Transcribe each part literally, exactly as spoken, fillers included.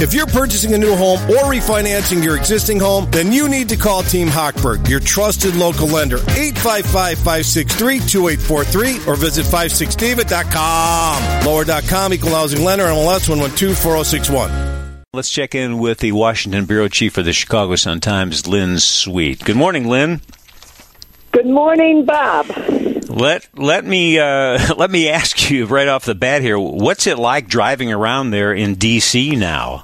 If you're purchasing a new home or refinancing your existing home, then you need to call Team Hochberg, your trusted local lender. eight five five, five six three, two eight four three or visit five six david dot com. Lower dot com, equal housing lender, M L S one one two four zero six one. Let's check in with the Washington Bureau Chief for the Chicago Sun-Times, Lynn Sweet. Good morning, Lynn. Good morning, Bob. Let let me uh, let me ask you right off the bat here, what's it like driving around there in D C now?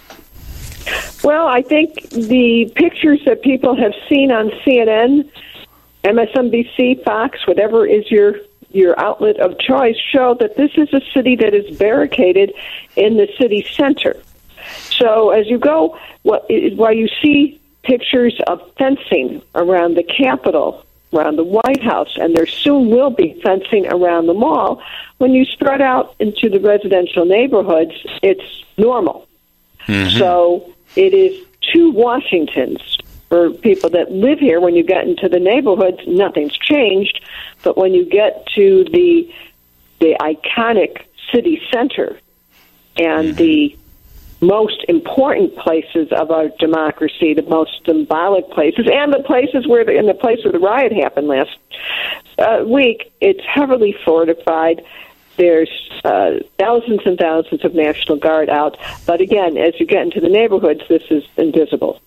Well, I think the pictures that people have seen on C N N, M S N B C, Fox, whatever is your your outlet of choice, show that this is a city that is barricaded in the city center. So as you go, while you see pictures of fencing around the Capitol, around the White House, and there soon will be fencing around the mall, when you spread out into the residential neighborhoods, it's normal. Mm-hmm. So it is two Washingtons. For people that live here, when you get into the neighborhoods, nothing's changed. But when you get to the the iconic city center and mm-hmm. the most important places of our democracy, the most symbolic places, and the places where the, and the place where the riot happened last uh, week, it's heavily fortified. There's uh, thousands and thousands of National Guard out. But again, as you get into the neighborhoods, this is invisible.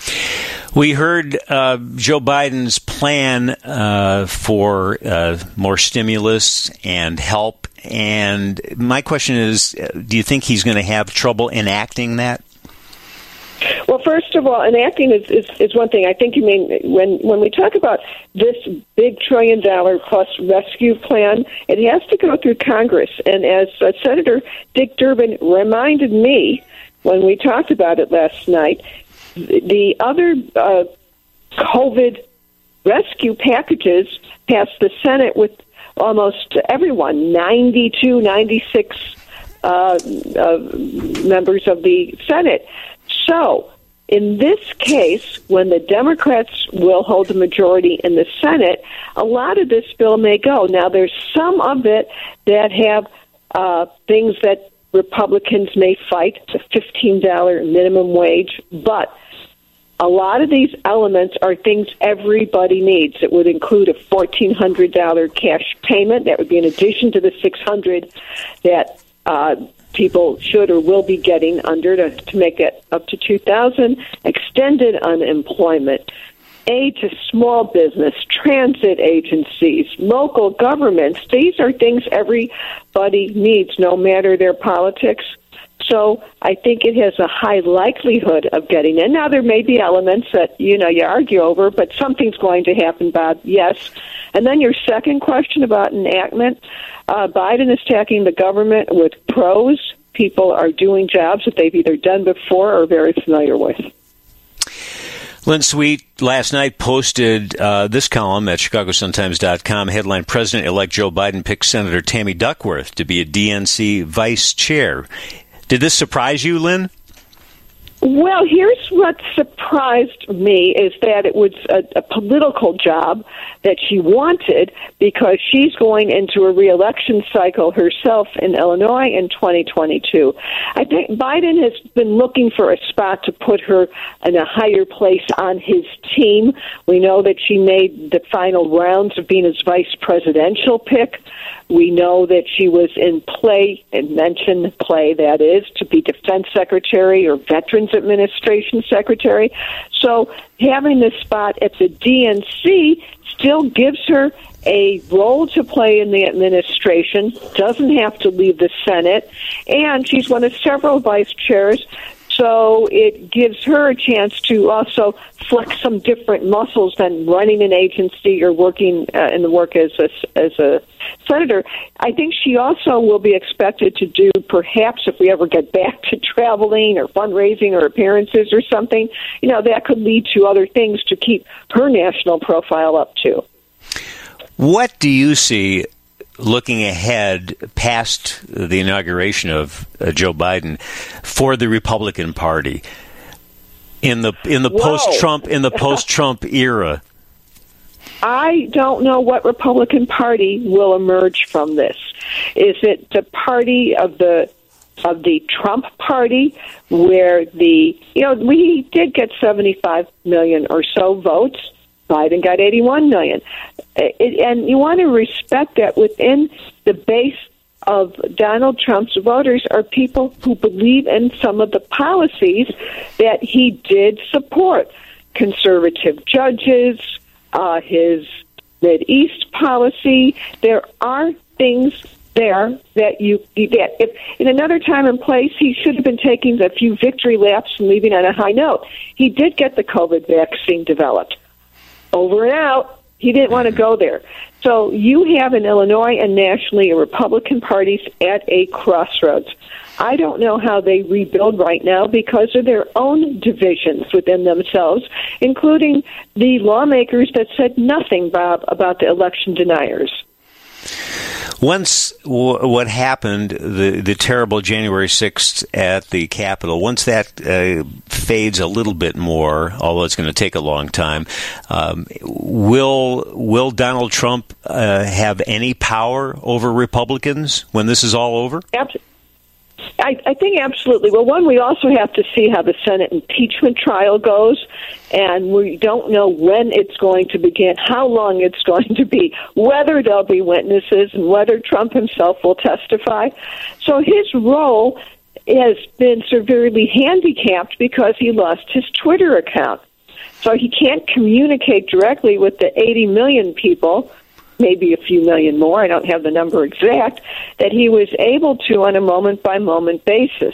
We heard uh, Joe Biden's plan uh, for uh, more stimulus and help. And my question is, do you think he's going to have trouble enacting that? Well, first of all, enacting is, is, is one thing. I think you mean when, when we talk about this big trillion dollar plus rescue plan, it has to go through Congress. And as uh, Senator Dick Durbin reminded me when we talked about it last night, the other uh, COVID rescue packages passed the Senate with almost everyone, ninety-two, ninety-six uh, uh, members of the Senate. So, in this case, when the Democrats will hold the majority in the Senate, a lot of this bill may go. Now, there's some of it that have uh, things that Republicans may fight, the fifteen dollars minimum wage, but a lot of these elements are things everybody needs. It would include a fourteen hundred dollars cash payment. That would be in addition to the six hundred dollars that uh, people should or will be getting under to, to make it up to two thousand dollars. Extended unemployment, aid to small business, transit agencies, local governments. These are things everybody needs, no matter their politics. So I think it has a high likelihood of getting in. Now, there may be elements that, you know, you argue over, but something's going to happen, Bob, yes. And then your second question about enactment, uh, Biden is attacking the government with pros. People are doing jobs that they've either done before or are very familiar with. Lynn Sweet last night posted uh, this column at chicago sun times dot com. Headline, President-elect Joe Biden picks Senator Tammy Duckworth to be a D N C vice chair. Did this surprise you, Lynn? Well, here's what surprised me is that it was a, a political job that she wanted because she's going into a reelection cycle herself in Illinois in twenty twenty-two. I think Biden has been looking for a spot to put her in a higher place on his team. We know that she made the final rounds of being his vice presidential pick. We know that she was in play, and mentioned play, that is, to be defense secretary or Veterans Administration secretary. So having this spot at the D N C still gives her a role to play in the administration, doesn't have to leave the Senate, and she's one of several vice chairs. So it gives her a chance to also flex some different muscles than running an agency or working uh, in the work as a, as a senator. I think she also will be expected to do, perhaps if we ever get back to traveling or fundraising or appearances or something, you know, that could lead to other things to keep her national profile up too. What do you see looking ahead past the inauguration of uh, Joe Biden for the Republican Party in the in the post-Trump in the post-Trump era? I don't know what Republican Party will emerge from this. Is it the party of the of the Trump party, where the, you know, we did get seventy-five million or so votes. Biden got eighty-one million. It, and you want to respect that within the base of Donald Trump's voters are people who believe in some of the policies that he did support. Conservative judges, uh, his Mideast policy. There are things there that you that if in another time and place he should have been taking a few victory laps and leaving on a high note. He did get the COVID vaccine developed. Over and out. He didn't want to go there. So you have in Illinois and nationally a Republican parties at a crossroads. I don't know how they rebuild right now because of their own divisions within themselves, including the lawmakers that said nothing, Bob, about the election deniers. Once w- what happened, the, the terrible January sixth at the Capitol, once that uh, fades a little bit more, although it's going to take a long time, um, will will Donald Trump uh, have any power over Republicans when this is all over? Absolutely. I, I think absolutely. Well, one, we also have to see how the Senate impeachment trial goes, and we don't know when it's going to begin, how long it's going to be, whether there'll be witnesses, and whether Trump himself will testify. So his role has been severely handicapped because he lost his Twitter account. So he can't communicate directly with the eighty million people, maybe a few million more, I don't have the number exact, that he was able to on a moment-by-moment basis.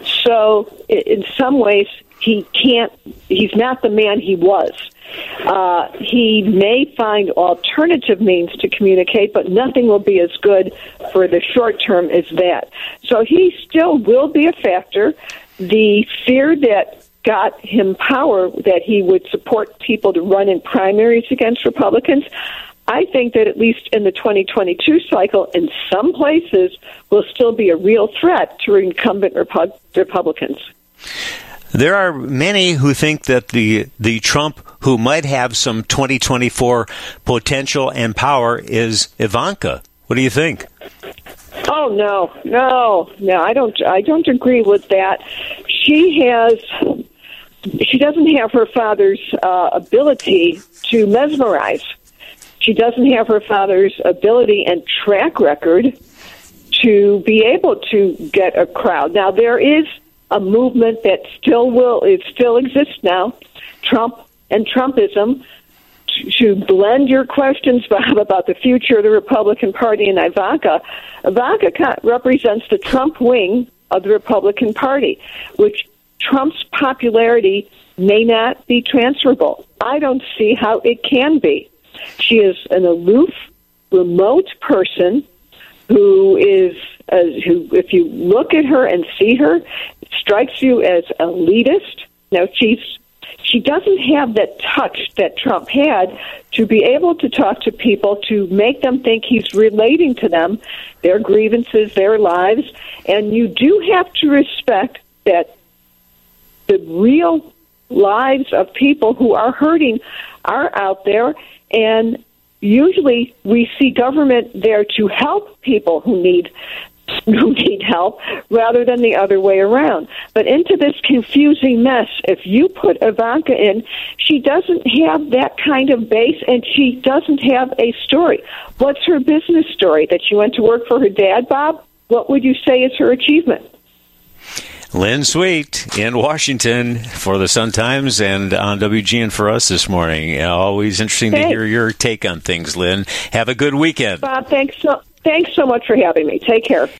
So in some ways, he can't, he's not the man he was. Uh, he may find alternative means to communicate, but nothing will be as good for the short term as that. So he still will be a factor. The fear that got him power, that he would support people to run in primaries against Republicans, I think that at least in the twenty twenty-two cycle, in some places, will still be a real threat to incumbent Repu- Republicans. There are many who think that the the Trump who might have some twenty twenty-four potential and power is Ivanka. What do you think? Oh no, no, no! I don't. I don't agree with that. She has. She doesn't have her father's uh, ability to mesmerize. She doesn't have her father's ability and track record to be able to get a crowd. Now, there is a movement that still will, it still exists now, Trump and Trumpism, to blend your questions, Bob, about the future of the Republican Party and Ivanka. Ivanka represents the Trump wing of the Republican Party, which Trump's popularity may not be transferable. I don't see how it can be. She is an aloof, remote person who is, uh, who, if you look at her and see her, strikes you as elitist. Now, she's, she doesn't have that touch that Trump had to be able to talk to people, to make them think he's relating to them, their grievances, their lives. And you do have to respect that the real lives of people who are hurting are out there. And usually we see government there to help people who need who need help rather than the other way around. But into this confusing mess, if you put Ivanka in, she doesn't have that kind of base and she doesn't have a story. What's her business story? That she went to work for her dad, Bob? What would you say is her achievement? Lynn Sweet in Washington for the Sun-Times and on W G N for us this morning. Always interesting thanks. to hear your take on things, Lynn. Have a good weekend. Bob, thanks so, thanks so much for having me. Take care.